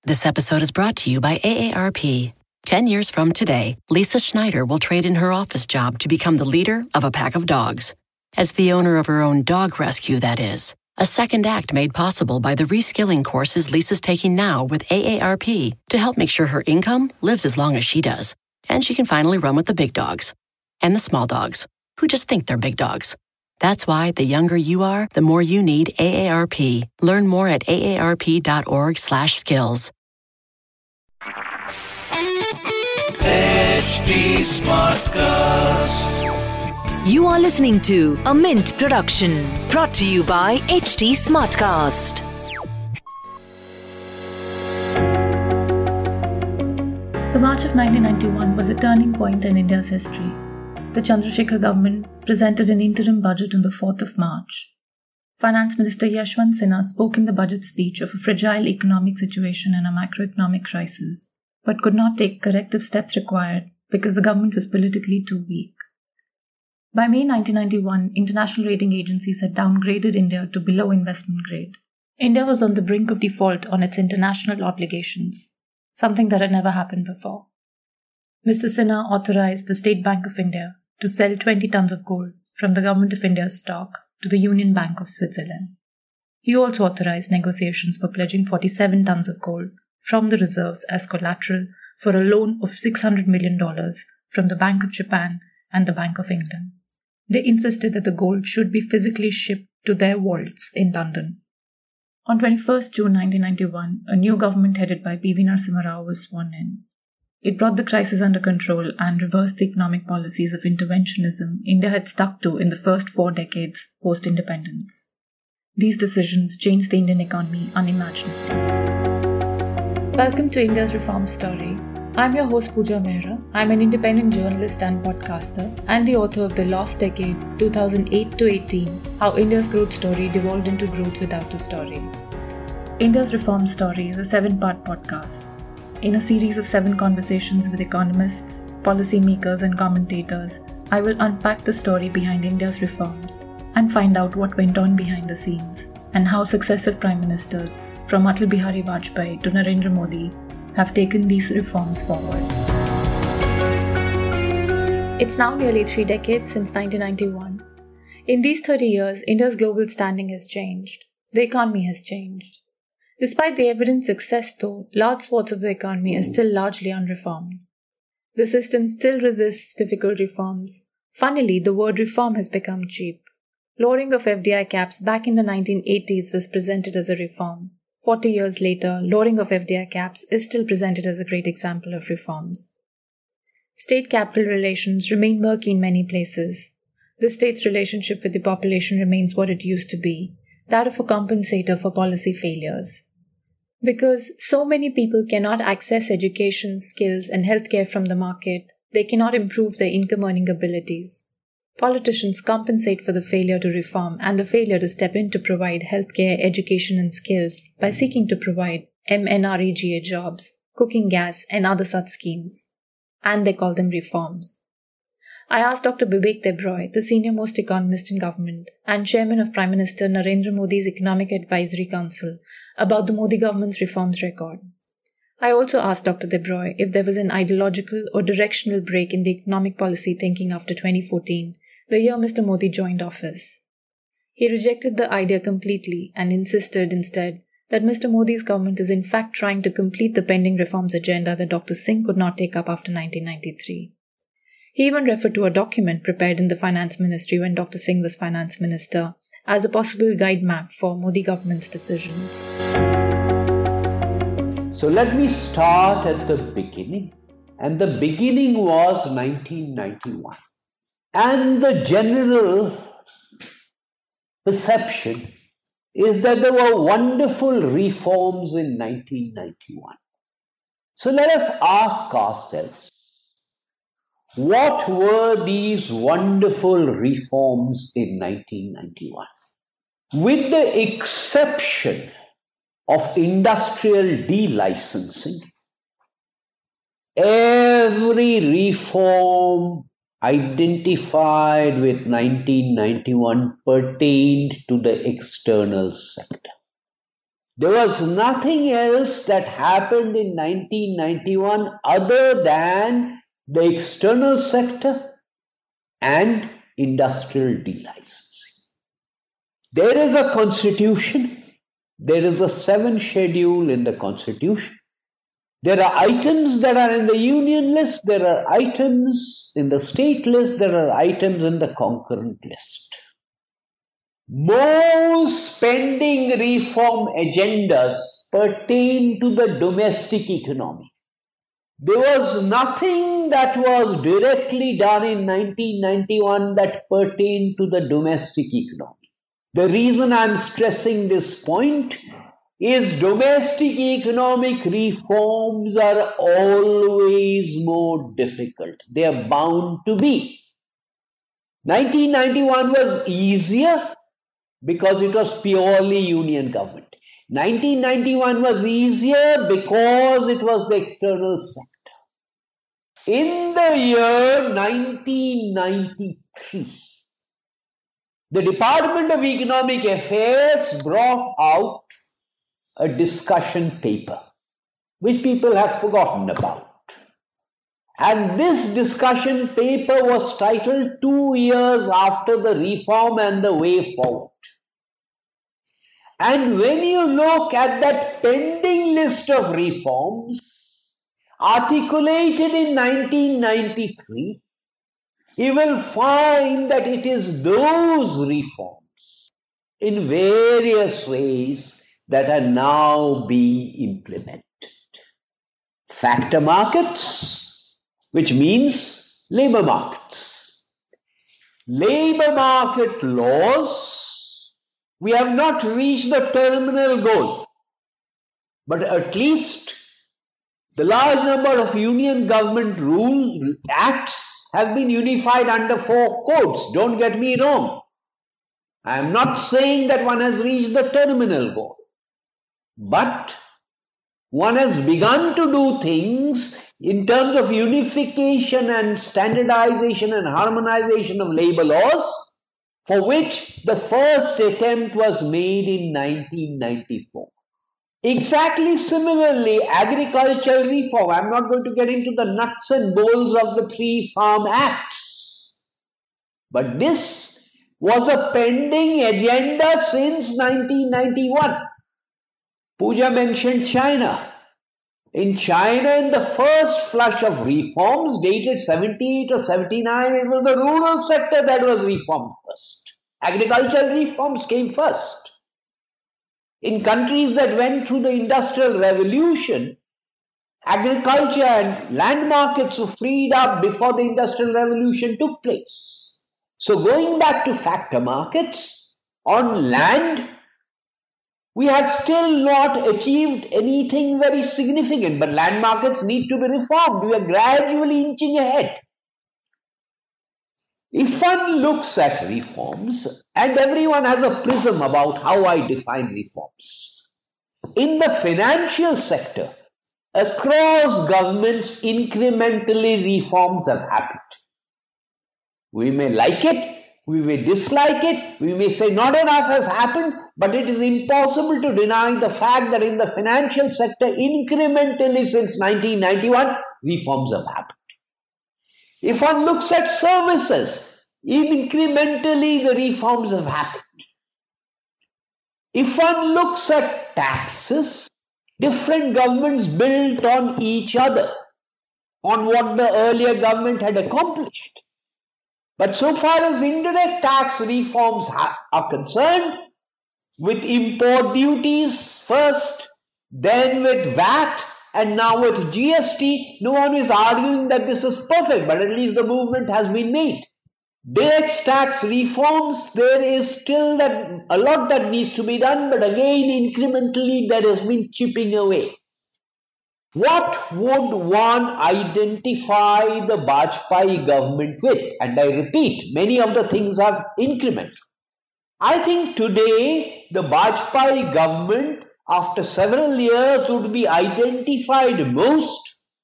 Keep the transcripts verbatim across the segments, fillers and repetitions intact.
This episode is brought to you by A A R P. Ten years from today, Lisa Schneider will trade in her office job to become the leader of a pack of dogs. As the owner of her own dog rescue, that is. A second act made possible by the reskilling courses Lisa's taking now with A A R P to help make sure her income lives as long as she does. And she can finally run with the big dogs. And the small dogs, who just think they're big dogs. That's why the younger you are, the more you need A A R P. Learn more at aarp.org slash skills. H D Smartcast. You are listening to a Mint production brought to you by H D Smartcast. The March of nineteen ninety-one was a turning point in India's history. The Chandrasekhar government presented an interim budget on the fourth of March. Finance Minister Yashwant Sinha spoke in the budget speech of a fragile economic situation and a macroeconomic crisis, but could not take corrective steps required because the government was politically too weak. By May nineteen ninety-one, international rating agencies had downgraded India to below investment grade. India was on the brink of default on its international obligations, something that had never happened before. Mister Sinha authorized the State Bank of India to sell twenty tons of gold from the Government of India's stock to the Union Bank of Switzerland. He also authorized negotiations for pledging forty-seven tons of gold from the reserves as collateral for a loan of six hundred million dollars from the Bank of Japan and the Bank of England. They insisted that the gold should be physically shipped to their vaults in London. On the twenty-first of June nineteen ninety-one, a new government headed by P V Narasimha Rao was sworn in. It brought the crisis under control and reversed the economic policies of interventionism India had stuck to in the first four decades post-independence. These decisions changed the Indian economy unimaginably. Welcome to India's Reform Story. I'm your host Pooja Mehra. I'm an independent journalist and podcaster and the author of The Lost Decade two thousand eight to eighteen, How India's Growth Story Devolved into Growth Without a Story. India's Reform Story is a seven-part podcast. In a series of seven conversations with economists, policymakers and commentators, I will unpack the story behind India's reforms and find out what went on behind the scenes and how successive prime ministers, from Atal Bihari Vajpayee to Narendra Modi, have taken these reforms forward. It's now nearly three decades since nineteen ninety-one. In these thirty years, India's global standing has changed. The economy has changed. Despite the evident success, though, large swaths of the economy are still largely unreformed. The system still resists difficult reforms. Funnily, the word reform has become cheap. Lowering of F D I caps back in the nineteen eighties was presented as a reform. Forty years later, lowering of F D I caps is still presented as a great example of reforms. State-capital relations remain murky in many places. The state's relationship with the population remains what it used to be, that of a compensator for policy failures. Because so many people cannot access education, skills, and healthcare from the market, they cannot improve their income-earning abilities. Politicians compensate for the failure to reform and the failure to step in to provide healthcare, education, and skills by seeking to provide M N R E G A jobs, cooking gas, and other such schemes. And they call them reforms. I asked Doctor Bibek Debroy, the senior-most economist in government and chairman of Prime Minister Narendra Modi's Economic Advisory Council, about the Modi government's reforms record. I also asked Doctor Debroy if there was an ideological or directional break in the economic policy thinking after twenty fourteen, the year Mister Modi joined office. He rejected the idea completely and insisted instead that Mister Modi's government is in fact trying to complete the pending reforms agenda that Doctor Singh could not take up after nineteen ninety-three. He even referred to a document prepared in the Finance Ministry when Doctor Singh was Finance Minister as a possible guide map for Modi government's decisions. So let me start at the beginning. And the beginning was nineteen ninety-one. And the general perception is that there were wonderful reforms in nineteen ninety-one. So let us ask ourselves, what were these wonderful reforms in nineteen ninety-one? With the exception of industrial delicensing, every reform identified with nineteen ninety-one pertained to the external sector. There was nothing else that happened in nineteen ninety-one other than the external sector and industrial delicensing. There is a constitution. There is a seventh schedule in the constitution. There are items that are in the union list. There are items in the state list. There are items in the concurrent list. Most pending reform agendas pertain to the domestic economy. There was nothing that was directly done in nineteen ninety-one that pertained to the domestic economy. The reason I am stressing this point is domestic economic reforms are always more difficult. They are bound to be. nineteen ninety-one was easier because it was purely union government. nineteen ninety-one was easier because it was the external sector. In the year nineteen ninety-three, the Department of Economic Affairs brought out a discussion paper, which people have forgotten about. And this discussion paper was titled Two Years After the Reform and the Way Forward. And when you look at that pending list of reforms articulated in nineteen ninety-three, you will find that it is those reforms in various ways that are now being implemented. Factor markets, which means labor markets. Labor market laws, we have not reached the terminal goal, but at least the large number of union government rule acts have been unified under four codes. Don't get me wrong. I am not saying that one has reached the terminal goal, but one has begun to do things in terms of unification and standardization and harmonization of labor laws, for which the first attempt was made in nineteen ninety-four. Exactly similarly, agricultural reform. I am not going to get into the nuts and bolts of the three farm acts, but this was a pending agenda since nineteen ninety-one. Pooja mentioned China. In China, in the first flush of reforms dated seventy-eight or seventy-nine, it was the rural sector that was reformed first. Agricultural reforms came first. In countries that went through the Industrial Revolution, agriculture and land markets were freed up before the Industrial Revolution took place. So going back to factor markets, on land, we have still not achieved anything very significant, but land markets need to be reformed. We are gradually inching ahead. If one looks at reforms, and everyone has a prism about how I define reforms, in the financial sector, across governments, incrementally reforms have happened. We may like it, we may dislike it, we may say not enough has happened, but it is impossible to deny the fact that in the financial sector, incrementally since nineteen ninety-one, reforms have happened. If one looks at services, incrementally the reforms have happened. If one looks at taxes, different governments built on each other, on what the earlier government had accomplished. But so far as indirect tax reforms are concerned, with import duties first, then with V A T, and now with G S T, no one is arguing that this is perfect, but at least the movement has been made. Direct tax reforms, there is still that, a lot that needs to be done, but again, incrementally, there has been chipping away. What would one identify the Vajpayee government with? And I repeat, many of the things are incremental. I think today, the Vajpayee government, after several years, would be identified most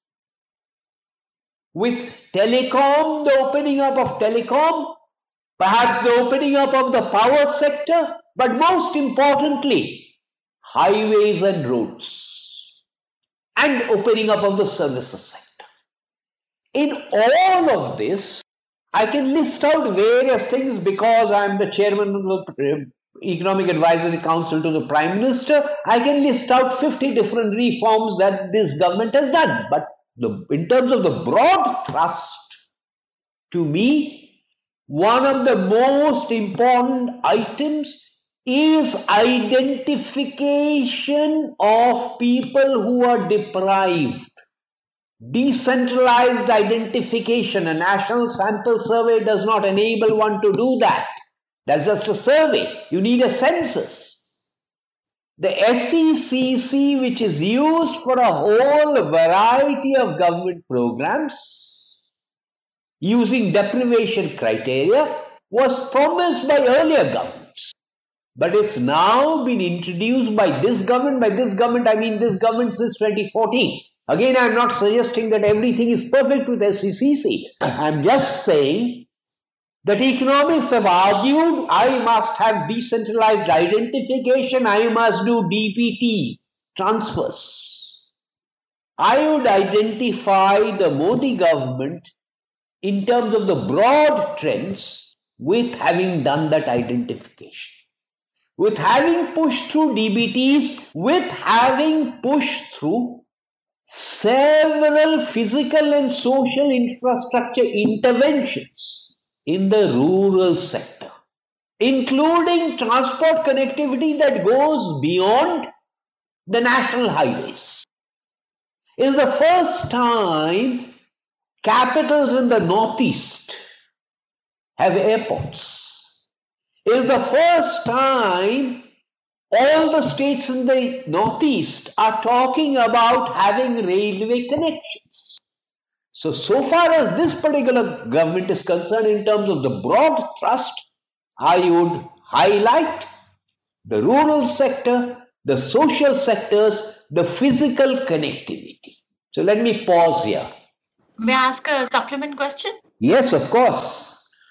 with telecom, the opening up of telecom, perhaps the opening up of the power sector, but most importantly, highways and roads, and opening up of the services sector. In all of this, I can list out various things because I am the chairman of the Economic Advisory Council to the Prime Minister. I can list out fifty different reforms that this government has done. But the, in terms of the broad thrust, to me, one of the most important items is identification of people who are deprived. Decentralized identification. A national sample survey does not enable one to do that. That's just a survey. You need a census. The S E C C, which is used for a whole variety of government programs using deprivation criteria, was promised by earlier governments. But it's now been introduced by this government. By this government, I mean this government since twenty fourteen. Again, I'm not suggesting that everything is perfect with S E C C. I'm just saying that economics have argued I must have decentralized identification, I must do D P T transfers. I would identify the Modi government in terms of the broad trends with having done that identification, with having pushed through D B Ts, with having pushed through several physical and social infrastructure interventions in the rural sector, including transport connectivity that goes beyond the national highways. It is the first time capitals in the Northeast have airports. It is the first time all the states in the Northeast are talking about having railway connections. So, so far as this particular government is concerned in terms of the broad thrust, I would highlight the rural sector, the social sectors, the physical connectivity. So let me pause here. May I ask a supplement question? Yes, of course.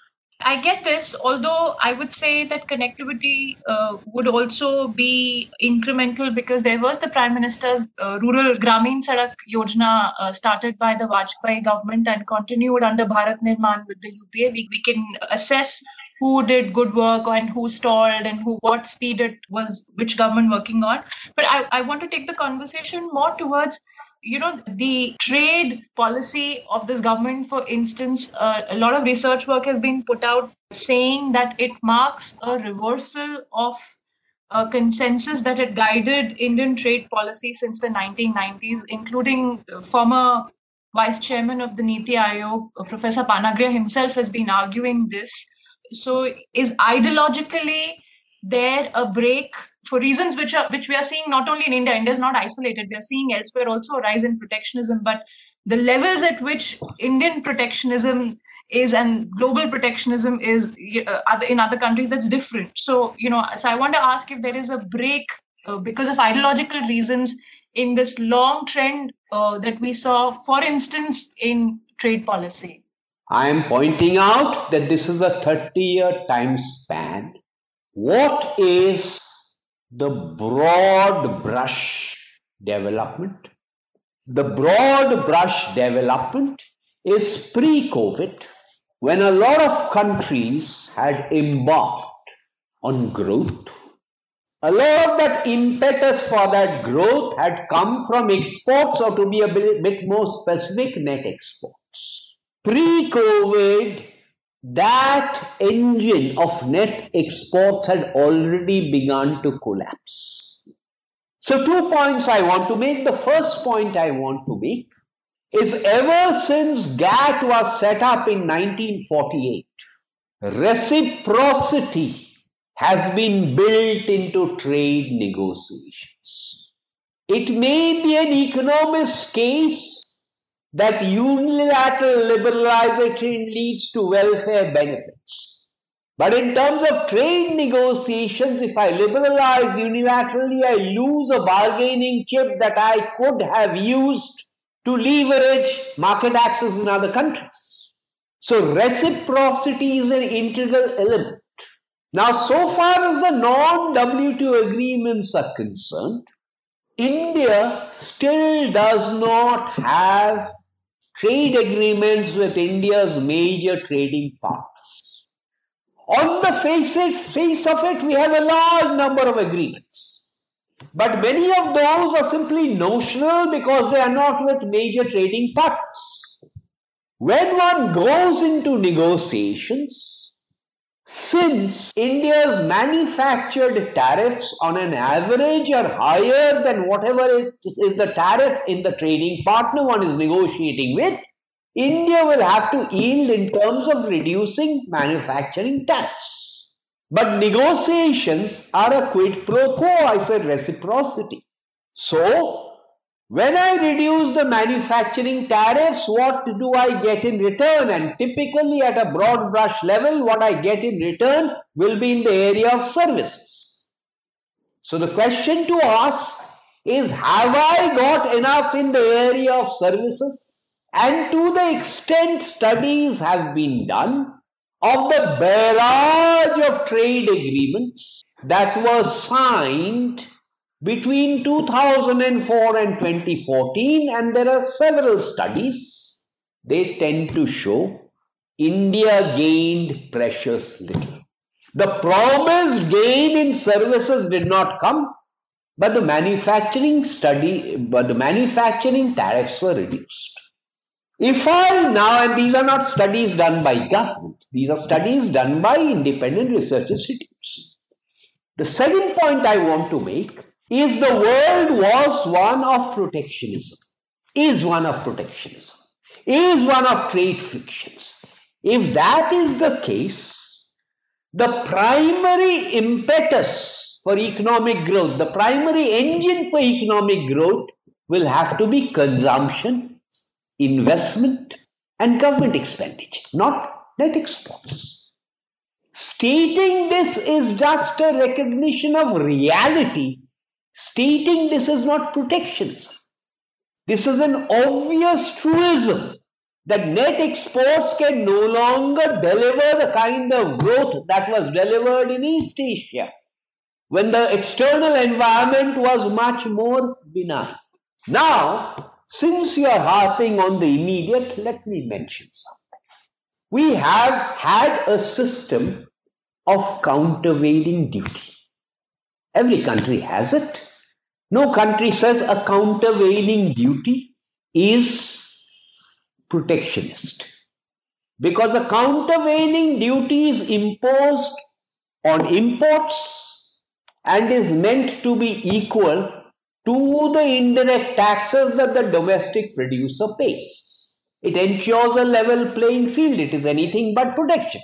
I get this, although I would say that connectivity uh, would also be incremental because there was the Prime Minister's uh, Rural Gramin Sadak Yojana uh, started by the Vajpayee government and continued under Bharat Nirman with the U P A. We, we can assess who did good work and who stalled and who what speed it was, which government working on. But I, I want to take the conversation more towards, you know, the trade policy of this government. For instance, uh, a lot of research work has been put out saying that it marks a reversal of a consensus that had guided Indian trade policy since the nineteen nineties, including former vice chairman of the Niti Aayog, Professor Panagrahi himself has been arguing this. So is ideologically there a break for reasons which are which we are seeing not only in India? India is not isolated. We are seeing elsewhere also a rise in protectionism, but the levels at which Indian protectionism is and global protectionism is uh, other, in other countries, that's different. So, you know, so I want to ask if there is a break uh, because of ideological reasons in this long trend uh, that we saw, for instance, in trade policy. I am pointing out that this is a thirty-year time span. What is the broad brush development? The broad brush development is pre-COVID, when a lot of countries had embarked on growth. A lot of that impetus for that growth had come from exports, or to be a bit, bit more specific, net exports. Pre-COVID, that engine of net exports had already begun to collapse. So two points I want to make. The first point I want to make is ever since GATT was set up in nineteen forty-eight, reciprocity has been built into trade negotiations. It may be an economist's case that unilateral liberalization leads to welfare benefits. But in terms of trade negotiations, if I liberalize unilaterally, I lose a bargaining chip that I could have used to leverage market access in other countries. So reciprocity is an integral element. Now, so far as the non-W T O agreements are concerned, India still does not have trade agreements with India's major trading partners. On the face, it, face of it, we have a large number of agreements. But many of those are simply notional because they are not with major trading partners. When one goes into negotiations, since India's manufactured tariffs on an average are higher than whatever is the tariff in the trading partner one is negotiating with, India will have to yield in terms of reducing manufacturing tariffs. But negotiations are a quid pro quo, I said reciprocity. So, when I reduce the manufacturing tariffs, what do I get in return? And typically at a broad brush level, what I get in return will be in the area of services. So the question to ask is, have I got enough in the area of services? And to the extent studies have been done of the barrage of trade agreements that were signed between two thousand four and twenty fourteen, and there are several studies, they tend to show India gained precious little. The promised gain in services did not come, but the manufacturing study, but the manufacturing tariffs were reduced. If I now, and these are not studies done by government, these are studies done by independent research institutes. The second point I want to make is the world was one of protectionism, is one of protectionism, is one of trade frictions. If that is the case, the primary impetus for economic growth, the primary engine for economic growth will have to be consumption, investment and government expenditure, not net exports. Stating this is just a recognition of reality. Stating this is not protectionism. This is an obvious truism that net exports can no longer deliver the kind of growth that was delivered in East Asia when the external environment was much more benign. Now, since you are harping on the immediate, let me mention something. We have had a system of countervailing duty. Every country has it. No country says a countervailing duty is protectionist, because a countervailing duty is imposed on imports and is meant to be equal to the indirect taxes that the domestic producer pays. It ensures a level playing field. It is anything but protection.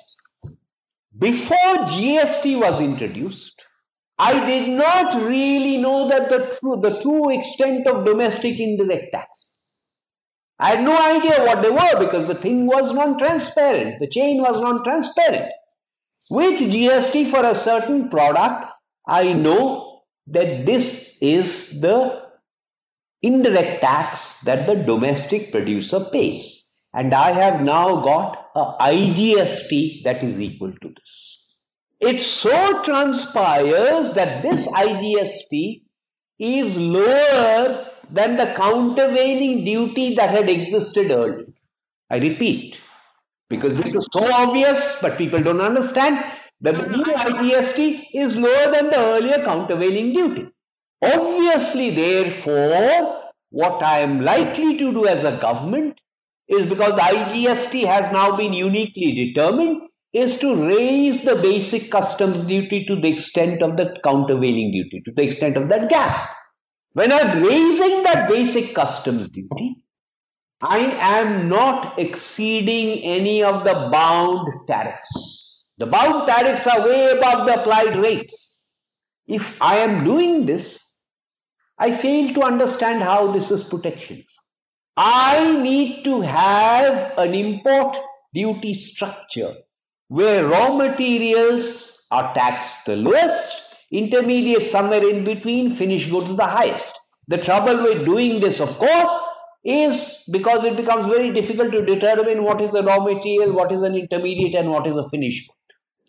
Before G S T was introduced, I did not really know that the true, the true extent of domestic indirect tax. I had no idea what they were because the thing was non-transparent. The chain was non-transparent. With G S T for a certain product, I know that this is the indirect tax that the domestic producer pays. And I have now got a I G S T that is equal to this. It so transpires that this I G S T is lower than the countervailing duty that had existed earlier. I repeat, because this is so obvious, but people don't understand, that the new I G S T is lower than the earlier countervailing duty. Obviously, therefore, what I am likely to do as a government is, because the I G S T has now been uniquely determined, is to raise the basic customs duty to the extent of the countervailing duty, to the extent of that gap. When I am raising that basic customs duty, I am not exceeding any of the bound tariffs. The bound tariffs are way above the applied rates. If I am doing this, I fail to understand how this is protectionism. I need to have an import duty structure where raw materials are taxed the lowest, intermediate somewhere in between, finished goods the highest. The trouble with doing this, of course, is because it becomes very difficult to determine what is a raw material, what is an intermediate and what is a finished good.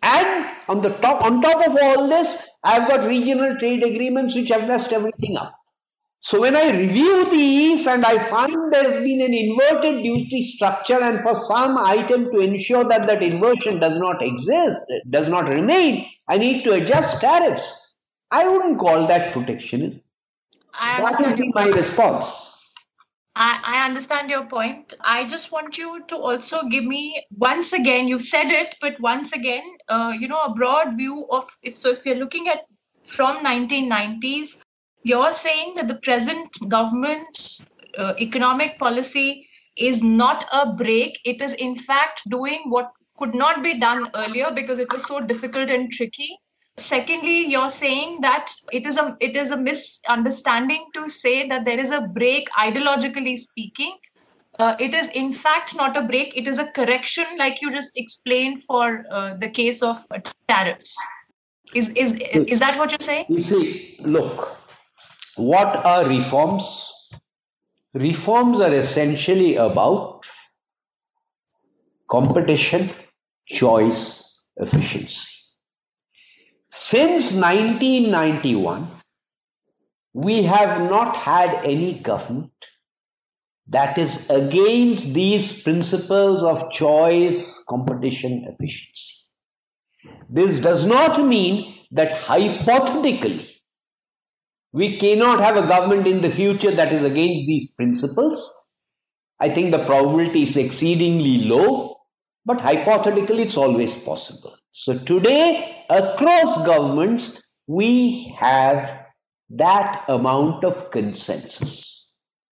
And on the top, on top of all this, I've got regional trade agreements which have messed everything up. So when I review these and I find there has been an inverted duty structure, and for some item to ensure that that inversion does not exist, does not remain, I need to adjust tariffs. I wouldn't call that protectionism. I That would be my response. I, I understand your point. I just want you to also give me, once again, you've said it, but once again, uh, you know, a broad view of, if so if you're looking at from nineteen nineties, you're saying that the present government's uh, economic policy is not a break. It is in fact doing what could not be done earlier because it was so difficult and tricky. Secondly, you're saying that it is a it is a misunderstanding to say that there is a break ideologically speaking. Uh, it is in fact not a break. It is a correction, like you just explained for uh, the case of uh, tariffs. Is is is that what you're saying? You see, look, what are reforms? Reforms are essentially about competition, choice, efficiency. Since nineteen ninety-one, we have not had any government that is against these principles of choice, competition, efficiency. This does not mean that hypothetically we cannot have a government in the future that is against these principles. I think the probability is exceedingly low, but hypothetically it's always possible. So today, across governments, we have that amount of consensus.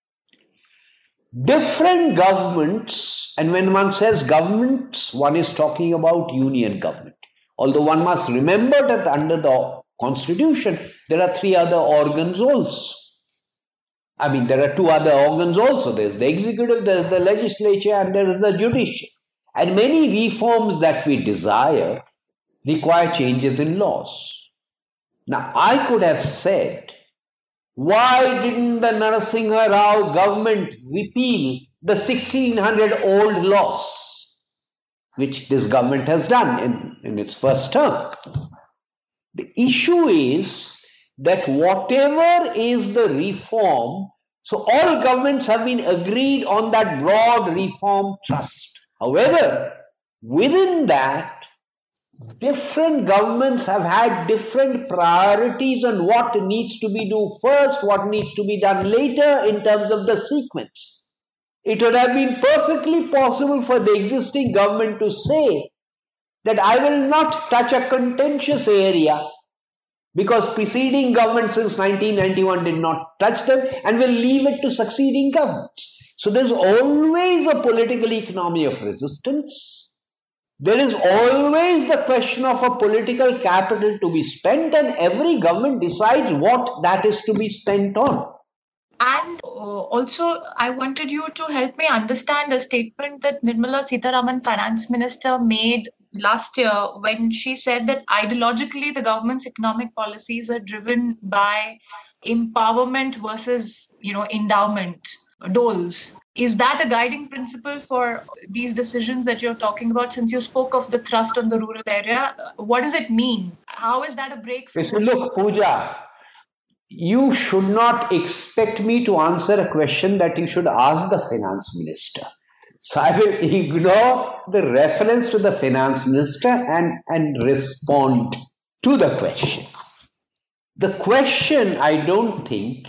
Different governments, and when one says governments, one is talking about union government. Although one must remember that under the Constitution, there are three other organs also. I mean, there are two other organs also. There's the executive, there's the legislature, and there is the judiciary. And many reforms that we desire require changes in laws. Now, I could have said, why didn't the Narasimha Rao government repeal the sixteen hundred old laws, which this government has done in, in its first term? The issue is that whatever is the reform, so all governments have been agreed on that broad reform thrust. However, within that, different governments have had different priorities on what needs to be done first, what needs to be done later in terms of the sequence. It would have been perfectly possible for the existing government to say that I will not touch a contentious area because preceding government since nineteen ninety-one did not touch them and will leave it to succeeding governments. So there's always a political economy of resistance. There is always the question of a political capital to be spent, and every government decides what that is to be spent on. And uh, also, I wanted you to help me understand a statement that Nirmala Sitharaman, Finance Minister, made last year when she said that ideologically the government's economic policies are driven by empowerment versus, you know, endowment, doles. Is that a guiding principle for these decisions that you're talking about? Since you spoke of the thrust on the rural area, what does it mean? How is that a break? From- Look, Pooja, you should not expect me to answer a question that you should ask the finance minister. So I will ignore the reference to the finance minister and, and respond to the question. The question, I don't think,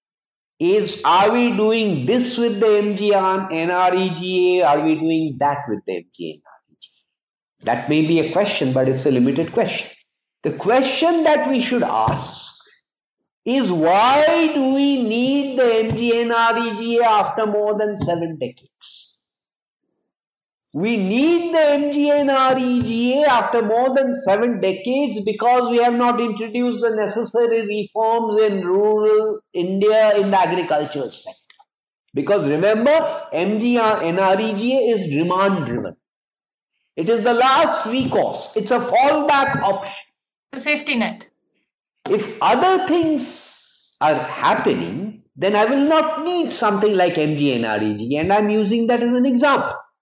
is are we doing this with the M G N R E G A? Are we doing that with the M G N R E G A? That may be a question, but it's a limited question. The question that we should ask is why do we need the M G N R E G A after more than seven decades? We need the M G N R E G A after more than seven decades because we have not introduced the necessary reforms in rural India in the agricultural sector. Because remember, M G N R E G A is demand driven. It is the last recourse. It's a fallback option. The safety net. If other things are happening, then I will not need something like M G N R E G A, and I'm using that as an example.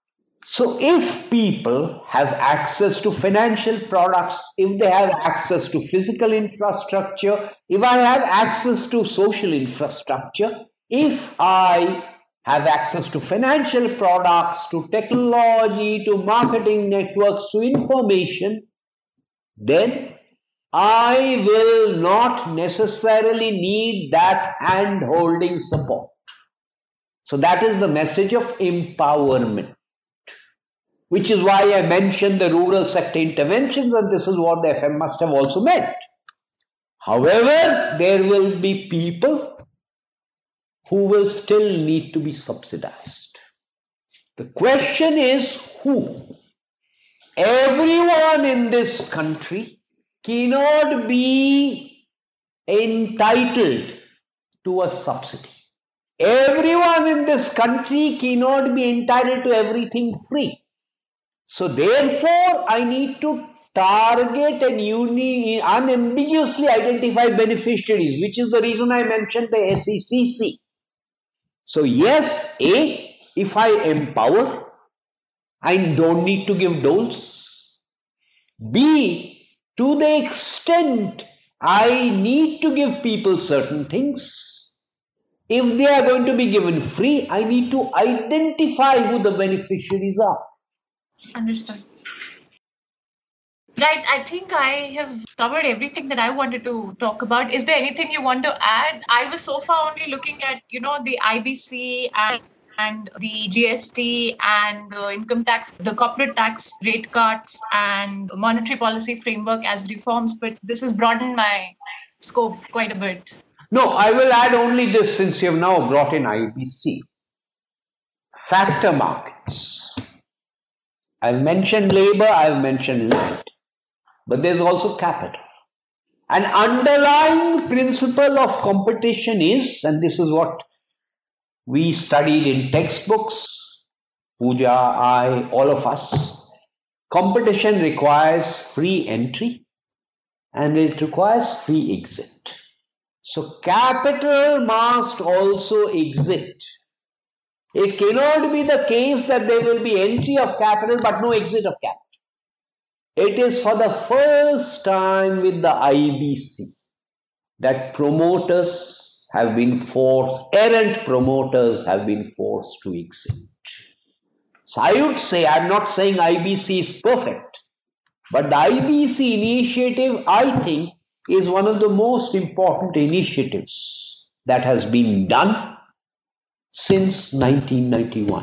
So if people have access to financial products, if they have access to physical infrastructure, if I have access to social infrastructure, if I have access to financial products, to technology, to marketing networks, to information, then I will not necessarily need that hand-holding support. So that is the message of empowerment, which is why I mentioned the rural sector interventions, and this is what the F M must have also meant. However, there will be people who will still need to be subsidized. The question is who? Everyone in this country cannot be entitled to a subsidy. Everyone in this country cannot be entitled to everything free. So therefore, I need to target and uni- unambiguously identify beneficiaries, which is the reason I mentioned the S E C C. So yes, A, if I empower, I don't need to give doles. B, to the extent I need to give people certain things, if they are going to be given free, I need to identify who the beneficiaries are. Understood. Right, I think I have covered everything that I wanted to talk about. Is there anything you want to add? I was so far only looking at, you know, the I B C and, and the G S T and the income tax, the corporate tax rate cuts and monetary policy framework as reforms, but this has broadened my scope quite a bit. No, I will add only this since you have now brought in I B C. Factor markets. I've mentioned labor, I've mentioned land. But there's also capital. An underlying principle of competition is, and this is what we studied in textbooks, Pooja, I, all of us, competition requires free entry and it requires free exit. So capital must also exit. It cannot be the case that there will be entry of capital but no exit of capital. It is for the first time with the I B C that promoters have been forced, errant promoters have been forced to exit. So I would say, I'm not saying I B C is perfect, but the I B C initiative, I think, is one of the most important initiatives that has been done since nineteen ninety-one.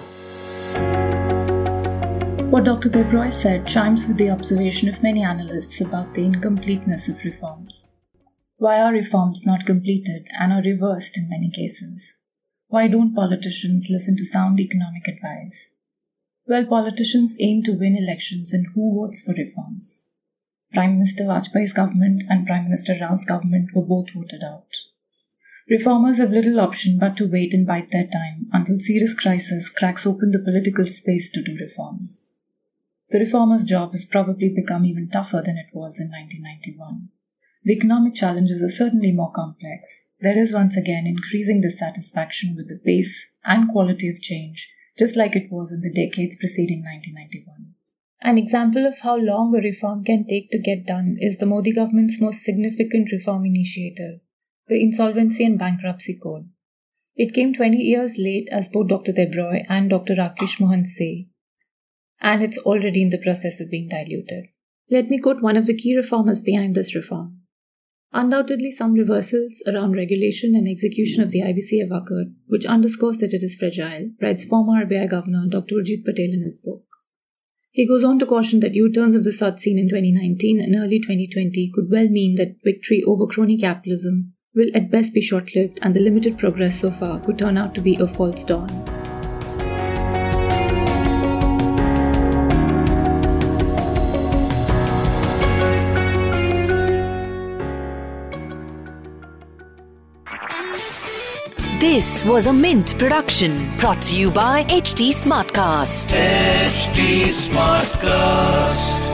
What Doctor Debroy said chimes with the observation of many analysts about the incompleteness of reforms. Why are reforms not completed and are reversed in many cases? Why don't politicians listen to sound economic advice? Well, politicians aim to win elections, and who votes for reforms? Prime Minister Vajpayee's government and Prime Minister Rao's government were both voted out. Reformers have little option but to wait and bide their time until serious crisis cracks open the political space to do reforms. The reformer's job has probably become even tougher than it was in nineteen ninety-one. The economic challenges are certainly more complex. There is once again increasing dissatisfaction with the pace and quality of change, just like it was in the decades preceding nineteen ninety-one. An example of how long a reform can take to get done is the Modi government's most significant reform initiative, the Insolvency and Bankruptcy Code. It came twenty years late, as both Doctor Debroy and Doctor Rakesh Mohan say, and it's already in the process of being diluted. Let me quote one of the key reformers behind this reform. Undoubtedly, some reversals around regulation and execution of the I B C have occurred, which underscores that it is fragile, writes former R B I Governor Doctor Urjit Patel in his book. He goes on to caution that U-turns of the sort seen in twenty nineteen and early twenty twenty could well mean that victory over crony capitalism will at best be short-lived, and the limited progress so far could turn out to be a false dawn. This was a Mint production brought to you by H T Smartcast. H T Smartcast.